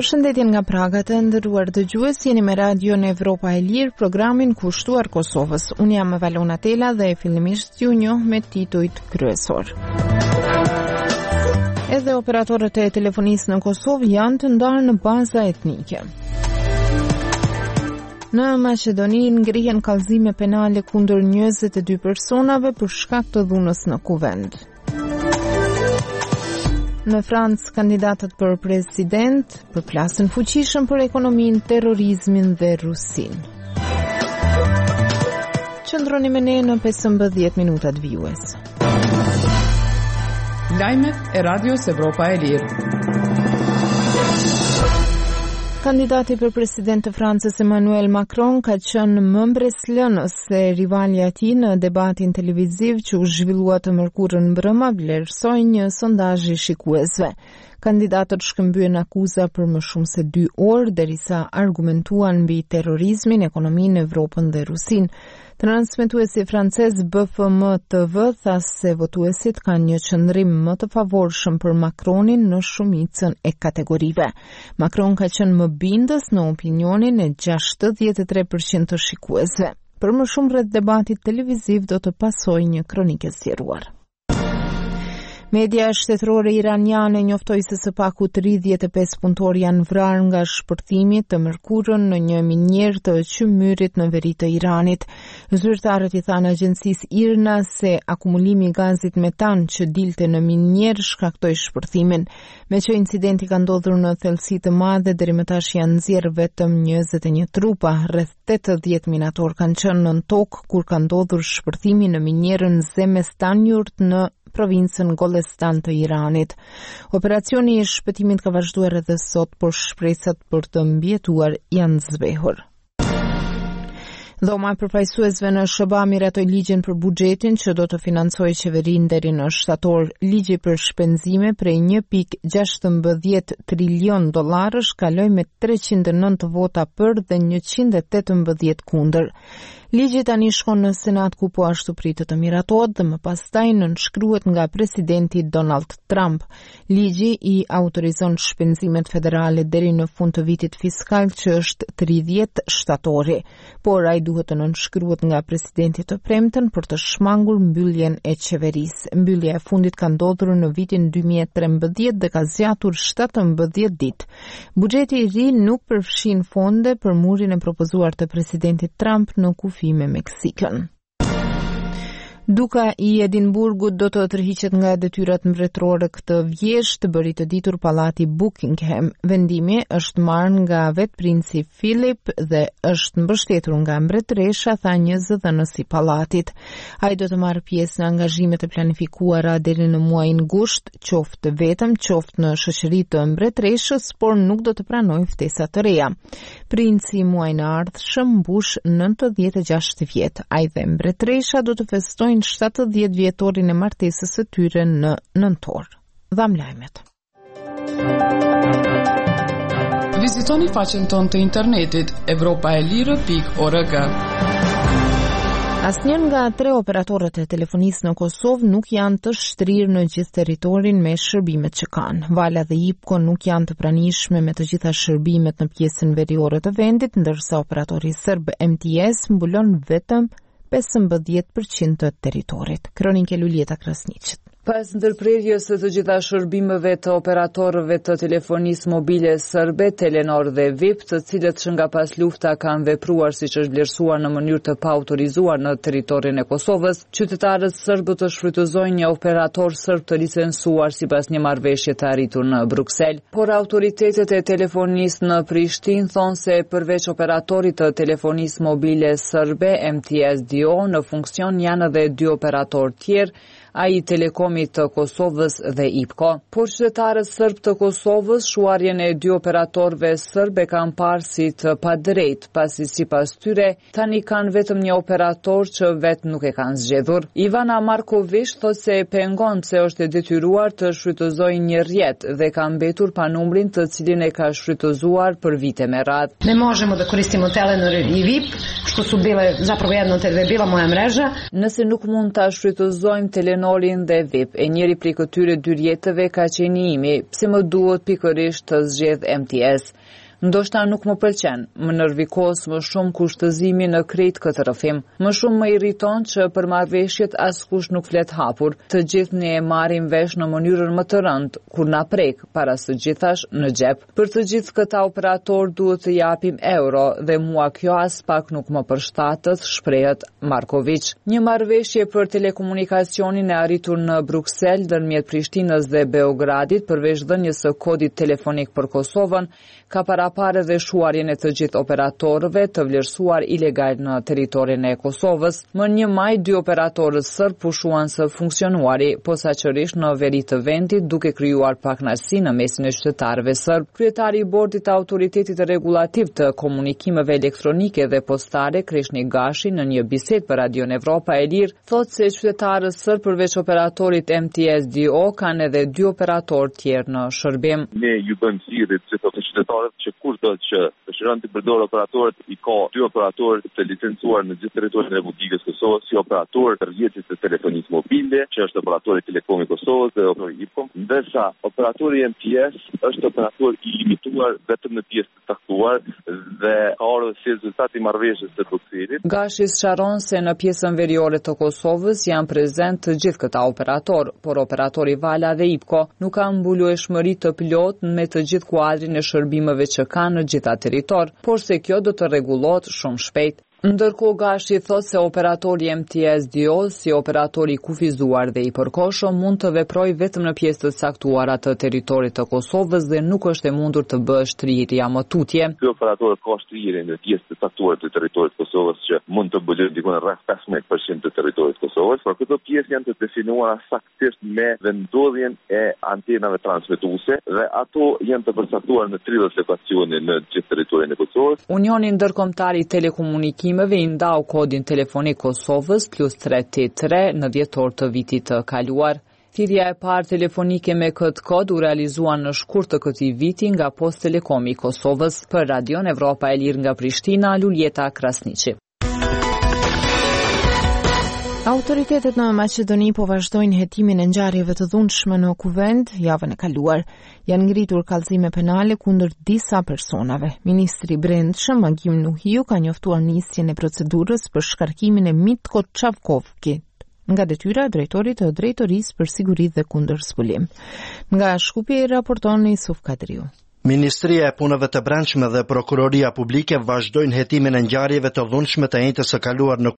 Përshëndetje nga Praga, të nderuar dëgjues, jeni me Radio në Evropa e Lirë, programin kushtuar Kosovës. Unë jam Valona Tela dhe fillimisht ju njoh me titujt kryesor. Edhe operatorët e telefonisë në Kosovë janë të ndarë në baza etnike. Në Maqedoni ngrihen kallëzime penale kundër 22 personave për shkak të dhunës në kuvend. Në Francë, kandidatët për president përplasin fuqishëm për ekonominë, terrorizmin dhe Rusinë. Qëndroni me ne në 15 minutat vijues. Lajmet e Radios Evropa e Lirë. Kandidati për president të Francës Emmanuel Macron ka qenë më mbreslënës se rivali i tij në debatin televiziv që u zhvillua të mërkurën mbrëmë, vlerësoi një sondazh i shikuesve. Kandidatët shkëmbyen akuza për më shumë se 2 orë derisa argumentuan mbi terrorizmin, ekonominë, Evropën dhe Rusinë. Transmetuesi francez BFM TV tha se votuesit kanë një qëndrim më të favorshëm për Macronin në shumicën e kategorive. Macron ka qenë më bindës në opinionin e 63% të shikuesve. Për më shumë rreth debatit televiziv do të pasojë një kronikë e sqaruar. Media shtetërore iraniane njoftoi se së paku 35 punëtor janë vrarë nga shpërthimi të mërkurën në një minjer të qymyrit në veri të Iranit. Zyrtarët i thanë agjencisë IRNA se akumulimi i gazit metan që dilte në minjer shkaktoi shpërthimin. Meqë incidenti ka ndodhur në thellësi të madhe, deri më tash janë nxjerrë vetëm 21 trupa. Rreth 80 minator kanë qenë nën tokë kur ka ndodhur shpërthimi në minjerën Zemestan-Yurt në provincën Golestan të Iranit. Operacioni i shpëtimit ka vazhduar edhe sot, por shpresat për të mbijetuar janë zbehur. Dhoma e përfaqësuesve në SBA miratoi ligjin për buxhetin që do të financojë qeverinë deri në shtator. Ligji për shpenzime prej 1.16 trilion dollarësh kaloi me 309 vota për dhe 118 kundër. Ligji tani shkon në Senat ku po ashtu pritet të miratohet dhe më pastaj nënshkruhet nga presidenti Donald Trump. Ligji i autorizon shpenzimet federale deri në fund të vitit fiskal që është 30 shtatori, por ai duhet të nënshkruhet nga presidenti të premten për të shmangur mbylljen e qeverisë. Mbyllja e fundit ka ndodhur në vitin 2013 dhe ka zgjatur 17 ditë. Buxheti i ri nuk përfshin fonde për murin e propozuar të presidentit Trump në kufi me Meksikën. Duka i Edinburgut do të tërhiqet nga detyrat mbretërore këtë vjesht, bëri të ditur Pallati Buckingham. Vendimi është marrë nga vetë princi Philip dhe është mbështetur nga mbretëresha, tha një zëdhënës i pallatit. Ai do të marrë pjesë në angazhimet e planifikuara deri në muajin gusht, qoftë vetëm, qoftë në shoqëri të mbretëreshës, por nuk do të pranojë ftesa të reja. Princi muajin e ardhshëm mbush 96 vjet. Ai dhe mbretëresha do të festojnë 70 vjetorin e martesës së tyre në nëntor. Dham lajmet. Vizitoni faqen tonë të internetit evropaelire.org. Asnjë nga 3 operatorët e telefonisë në Kosovë nuk janë të shtrirë në gjithë territorin me shërbimet që kanë. Vala dhe IPCO nuk janë të pranishme me të gjitha shërbimet në pjesën veriore të vendit, ndërsa operatori serb MTS mbulon vetëm 15% të territorit. Kronikë Lulieta Krasniqit. Pas ndërprerjes së të gjitha shërbimeve të operatorëve të telefonisë mobile serbe, Telenor dhe VIP, të cilët që nga pas lufta kanë vepruar siç është vlerësuar në mënyrë të paautorizuar në territorin e Kosovës, qytetarët serbë të shfrytëzojnë një operator serb të licencuar sipas një marrëveshje të arritur në Bruksel. Por autoritetet e telefonisë në Prishtinë thonë se përveç operatorit të telefonisë mobile serbe MTS DO, në funksion janë edhe 2 operatorë tjerë, AI Telekomit të Kosovës dhe IPCO. Por qytetarët serb të Kosovës shuarjen e 2 operatorëve serb e kanë parë si të padrejtë, pasi sipas tyre tani kanë vetëm një operator që vetë nuk e kanë zgjedhur. Ivana Marković thotë se pengon se është e detyruar të shfrytëzojë një rrjet dhe ka mbetur pa numrin të cilin e ka shfrytëzuar për vite me radhë. Ne možemo da koristimo Telenor i VIP, što su bile zapravo jedna od te dve bila moja mreža. Nëse nuk mund ta shfrytëzojmë Telenor Telenorën dhe VIP. E njëri prej këtyre dy rjetëve ka qenë imi, pse më duhet pikërisht të zgjedh MTS. Ndoshta nuk më pëlqen, më nervikos më shumë kushtëzimi në krejt këtë rrëfim. Më shumë më irriton që për marrëveshjet askush nuk flet hapur. Të gjithë ne e marrim vesh në mënyrën më të rëndë, kur na prek, para së gjithash në xhep. Për të gjithë këta operator duhet të japim euro dhe mua kjo as pak nuk më përshtatet, shprehet Markovic. Një marrëveshje për telekomunikacionin e arritur në Bruksel ndërmjet Prishtinës dhe Beogradit përveç dhënies së kodit telefonik për Kosovën, ka parapare dhe shuarjen e të gjithë operatorëve të vlerësuar ilegal në territorin e Kosovës. Më 1 maj, 2 operatorët sërb pushuan së funksionuari, posaçërisht në veri të vendit, duke krijuar pakënaqësi në mesin e qytetarëve sërb. Kryetari i bordit të autoritetit regulativ të komunikimeve elektronike dhe postare, Kreshni Gashi, në një bisedë për Radion Evropa e Lirë, thotë se qytetarët sërb përveç operatorit MTS DO kanë edhe 2 operatorë tjerë në shërbim. Ne ju bëjmë thirrje të qytetarëve që kushdo që dëshiron të përdor operatorët, i ka 2 operatorë të licencuar në gjithë territorin e Republikës së Kosovës si operator të rrjetit të telefonisë mobile, që është operatori i Telekomit Kosovës dhe operatori IPCOM, ndërsa operatori MTS është operator i limituar vetëm në pjesë të caktuar dhe ka ardhur si rezultat i marrëveshjes së Brukselit. Gashi sqaron se në pjesën veriore të Kosovës janë prezent të gjithë këta operator, por operatori Vala dhe IPCO nuk kanë mbulueshmëri të plotë me të gjithë kuadrin e shërbimeve që kanë në gjitha territor, por se kjo do të rregullohet shumë shpejt. Ndërkohë Gashi thotë se operatori MTS DO si operatori i kufizuar dhe i përkohshëm mund të veprojë vetëm në pjesë të caktuara të territorit të Kosovës dhe nuk është e mundur të bëhet shtrirja më tutje. Ky operator ka shtrirje në pjesë të caktuar të territorit të Kosovës që mund të bëjë diku në rreth 15% të territorit të Kosovës, por këto pjesë janë të definuara saktisht me vendodhjen e antenave transmetuese dhe ato janë të përcaktuar në 30 lokacione në gjithë territorin e Kosovës. Unioni Ndërkombëtar i Telekomunikimeve i ndau kodin telefonik Kosovës +383 në dhjetor të vitit të kaluar. Thirrja e parë telefonike me këtë kod u realizua në shkurt të këtij viti nga Post Telekomi i Kosovës. Për Radion Evropa e Lirë nga Prishtina, Luljeta Krasniqi. Autoritetet në Maqedoni po vazhdojnë hetimin e ngjarjeve të dhunshme në Kuvend javën e kaluar. Janë ngritur kallëzime penale kundër disa personave. Ministri i Brendshëm Agim Nuhiu ka njoftuar nisjen e procedurës për shkarkimin e Mitko Çavkovkit nga detyra e drejtorit të Drejtorisë për Siguri dhe Kundërspëlim. Nga Shkupje raporton Yusuf Kadriu. Ministria e Punëve të Brendshme dhe Prokuroria Publike vazhdojnë hetimin e ngjarjeve të dhunshme të enjtës së kaluar në